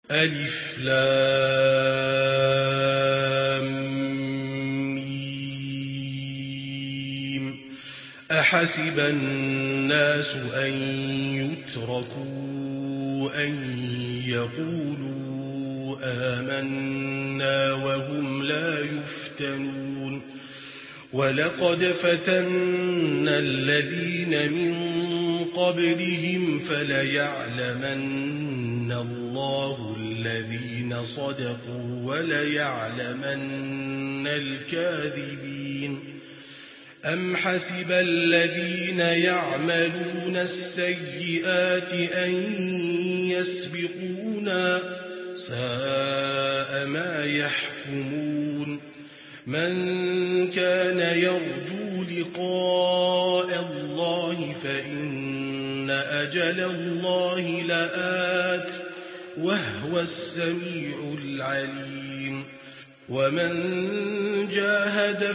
ألف لام ميم. أحسب الناس أن يتركوا أن يقولوا آمنا وهم لا يفتنون ولقد فتنا الذين من قبلهم فليعلمن الله الذين صدقوا وليعلمن الكاذبين أم حسب الذين يعملون السيئات أن يسبقونا ساء ما يحكمون من كان يرجو لقاء الله فإن أجل الله لآت وهو السميع العليم ومن جاهد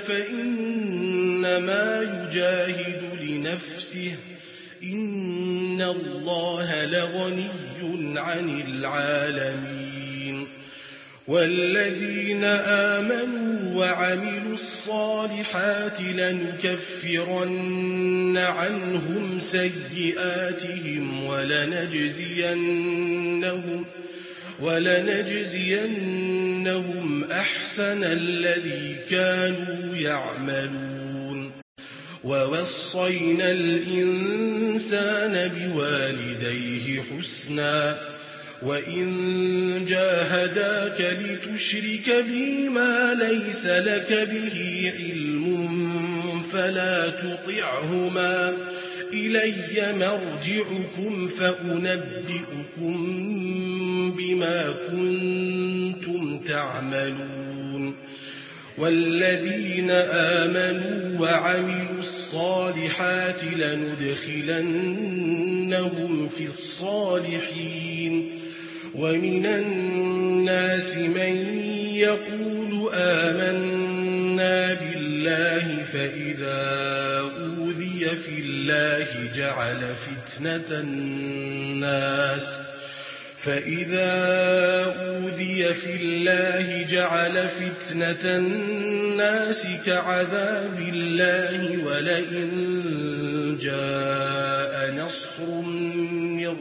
فإنما يجاهد لنفسه إن الله لغني عن العالمين والذين آمنوا وعملوا الصالحات لنكفرن عنهم سيئاتهم ولنجزينهم أحسن الذي كانوا يعملون ووصينا الإنسان بوالديه حسنا وإن جاهداك لتشرك بي ما ليس لك به علم فلا تطعهما إلي مرجعكم فأنبئكم بما كنتم تعملون والذين آمنوا وعملوا الصالحات لندخلنهم في الصالحين ومن الناس من يقول آمنا بالله فإذا أوذي في الله جعل فتنة الناس كعذاب الله ولئن جاء نصر من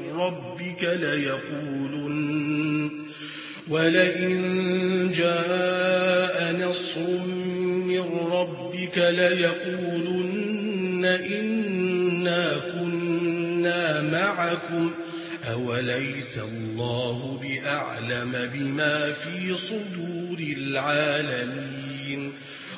ربك ليقولن إنا كنا معكم أوليس الله بأعلم بما في صدور العالمين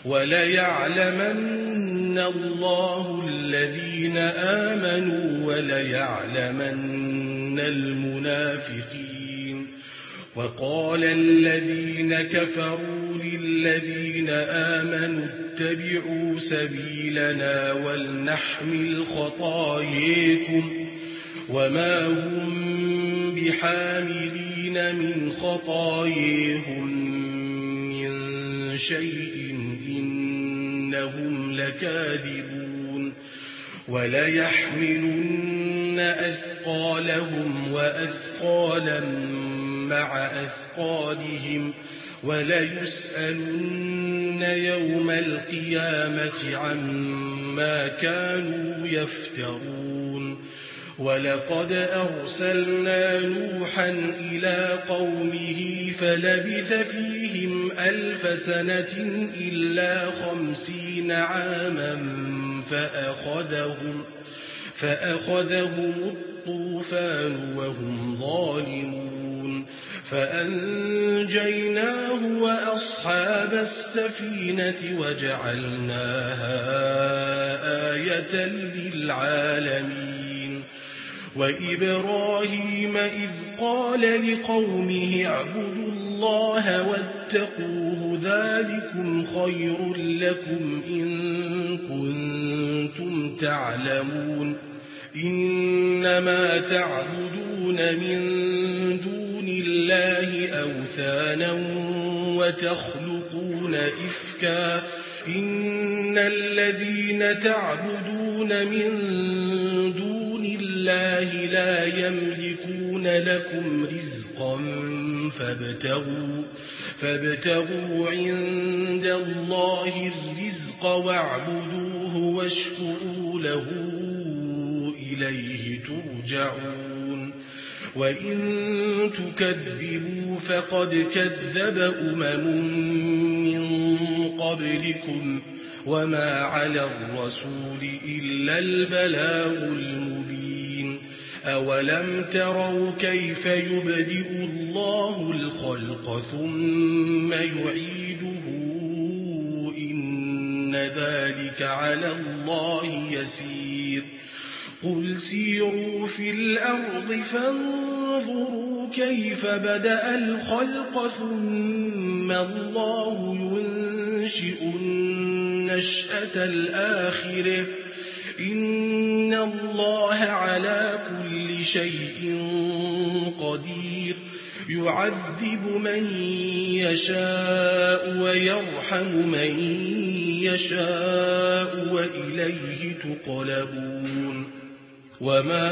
وليعلمن الله الذين آمنوا وليعلمن المنافقين وقال الذين كفروا للذين آمنوا اتبعوا سبيلنا ولنحمل خطاياكم وما هم بحاملين من خطاياهم من شيء إنهم لكاذبون وليحملن أثقالهم وأثقالا مع أثقالهم وليسألن يوم القيامة عما كانوا يفترون ولقد أرسلنا نوحا إلى قومه فلبث فيهم 1000 سنة إلا 50 عاما فأخذهم الطوفان وهم ظالمون فأنجيناه وأصحاب السفينة وجعلناها آية للعالمين وإبراهيم إذ قال لقومه اعبدوا الله واتقوه ذلكم خير لكم إن كنتم تعلمون إنما تعبدون من دون الله أوثانا وتخلقون إفكا إن الذين تعبدون من دون الله لا يملكون لكم رزقا فابتغوا عند الله الرزق واعبدوه واشكروا له إليه ترجعون وإن تكذبوا فقد كذب من قبلكم وما على الرسول إلا البلاغ المبين أولم تروا كيف يبدئ الله الخلق ثم يعيده إن ذلك على الله يسير قل سيروا في الأرض فانظروا كيف بدأ الخلق ثم الله ينشئ النشأة الآخرة إن الله على كل شيء قدير يعذب من يشاء ويرحم من يشاء وإليه تقلبون وما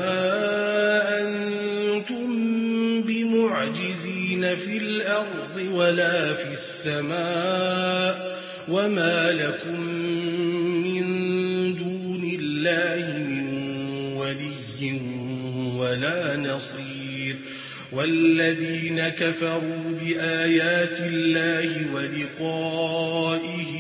أنتم بمعجزين في الأرض ولا في السماء وما لكم من دون الله من ولي ولا نصير والذين كفروا بآيات الله ولقائه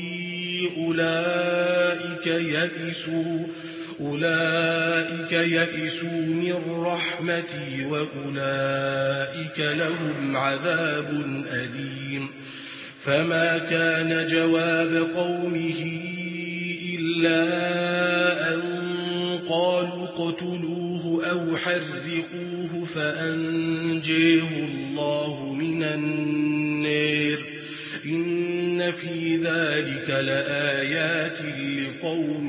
أولئك يئسوا من رحمتي وأولئك لهم عذاب أليم فما كان جواب قومه إلا أن قالوا اقتلوه أو حرقوه فأنجيه الله من النار إن في ذلك لآيات لقوم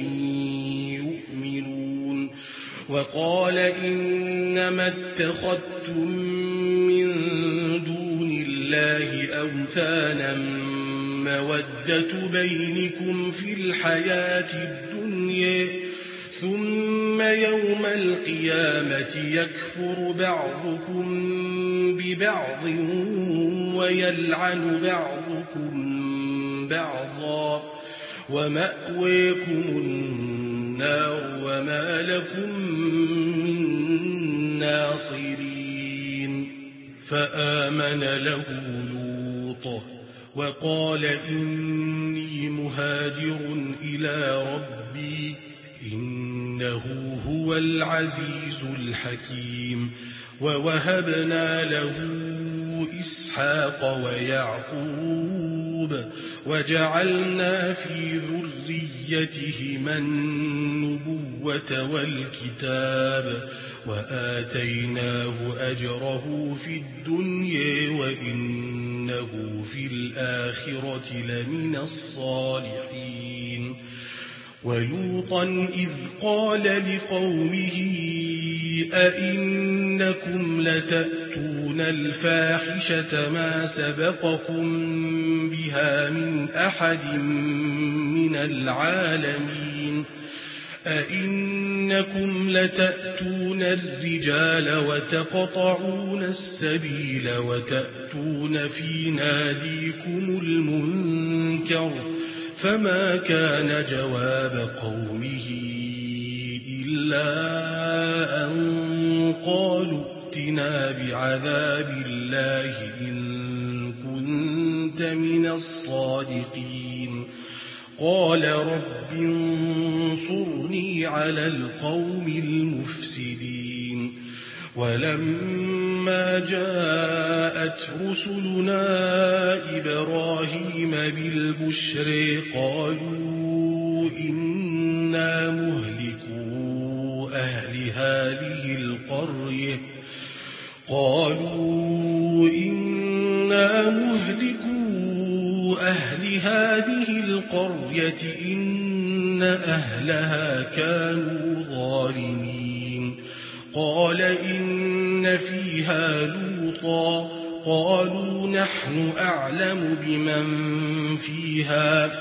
يؤمنون وقال إنما اتخذتم من دون الله أوثانا مودة بينكم في الحياة الدنيا ثم يوم القيامة يكفر بعضكم ببعض ويلعن بعضكم بعضا ومأويكم النار وما لكم من ناصرين فآمن له لوط وقال إني مهاجر إلى ربي إنه هو العزيز الحكيم ووهبنا له إسحاق ويعقوب وجعلنا في ذريتهما النبوة والكتاب وآتيناه أجره في الدنيا وإنه في الآخرة لمن الصالحين ولوطا إذ قال لقومه أئنكم لتأتون الفاحشة ما سبقكم بها من أحد من العالمين أئنكم لتأتون الرجال وتقطعون السبيل وتأتون في ناديكم المنكر فما كان جواب قومه إلا أن قالوا ائتنا بعذاب الله إن كنت من الصادقين قال رب انصرني على القوم المفسدين ولما جاءت رسلنا إبراهيم بالبشر قالوا إنا مهلكو أهل هذه القرية إن أهلها كانوا ظالمين قال إن فيها لوطا قالوا نحن أعلم بمن فيها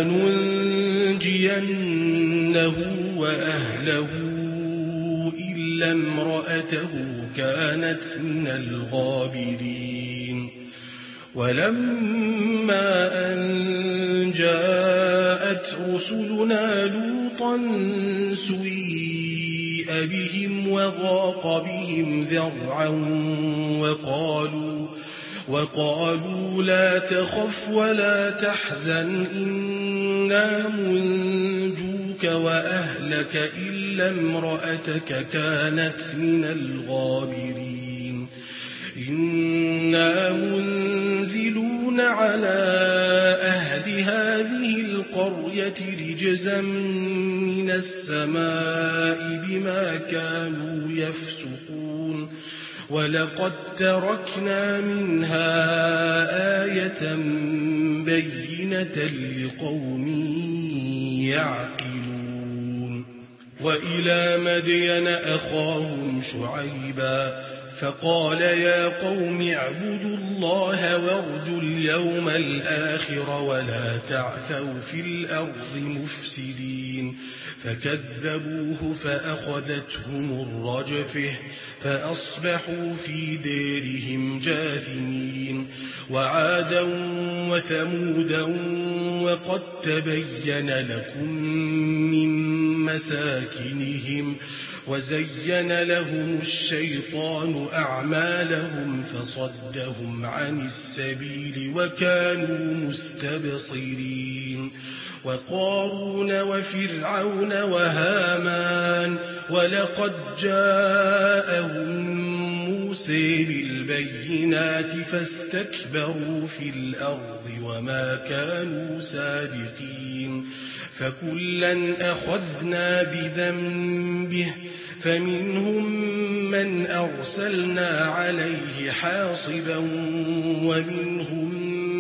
لننجينه وأهله إلا امرأته كانت من الغابرين ولما أن جاءت رسلنا لوطا سيء بهم وضاق بهم ذرعا وقالوا لا تخف ولا تحزن إنا منجوك وأهلك إلا امرأتك كانت من الغابرين إنا منزلون على أهل هذه القرية رجزا من السماء بما كانوا يفسقون ولقد تركنا منها آية بينة لقوم يعقلون وإلى مدين أخاهم شعيبا فقال يا قوم اعبدوا الله وارجوا اليوم الآخر ولا تعثوا في الأرض مفسدين فكذبوه فأخذتهم الرجفة فأصبحوا في ديرهم جاثمين وعادا وثمودا وقد تبين لكم من مساكنهم وزين لهم الشيطان أعمالهم فصدهم عن السبيل وكانوا مستبصرين وقارون وفرعون وهامان ولقد جاءهم موسى بالبينات فاستكبروا في الأرض وما كانوا سابقين فكلا أخذنا بذنبه فمنهم من أرسلنا عليه حاصبا ومنهم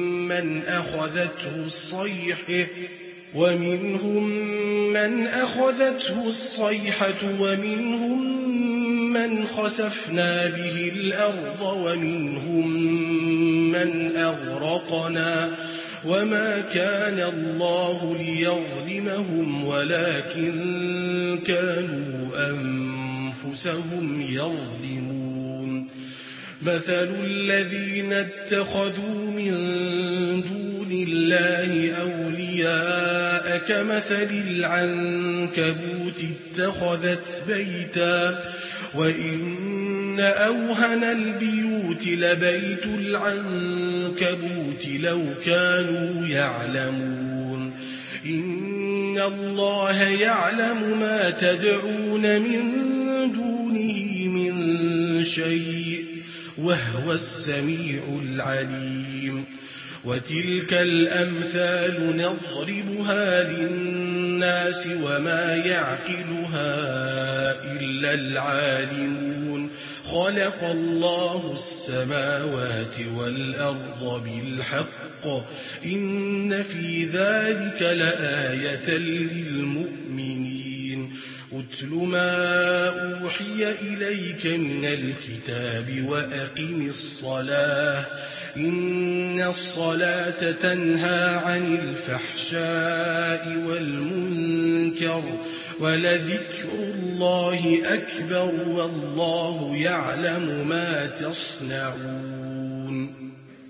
من أخذته الصيحة ومنهم من خسفنا به الأرض ومنهم من أغرقنا وما كان الله ليظلمهم ولكن كانوا أنفسهم يظلمون مثل الذين اتخذوا من دون الله أولياء كمثل العنكبوت اتخذت بيتا وإن أوهن البيوت لبيت العنكبوت لو كانوا يعلمون إن الله يعلم ما تدعون من دونه من شيء وهو السميع العليم وتلك الأمثال نضربها للناس وما يعقلها إلا العالمون خلق الله السماوات والأرض بالحق إن في ذلك لآية للمؤمنين أتل ما أوحي إليك من الكتاب وأقم الصلاة إن الصلاة تنهى عن الفحشاء والمنكر ولذكر الله أكبر والله يعلم ما تصنعون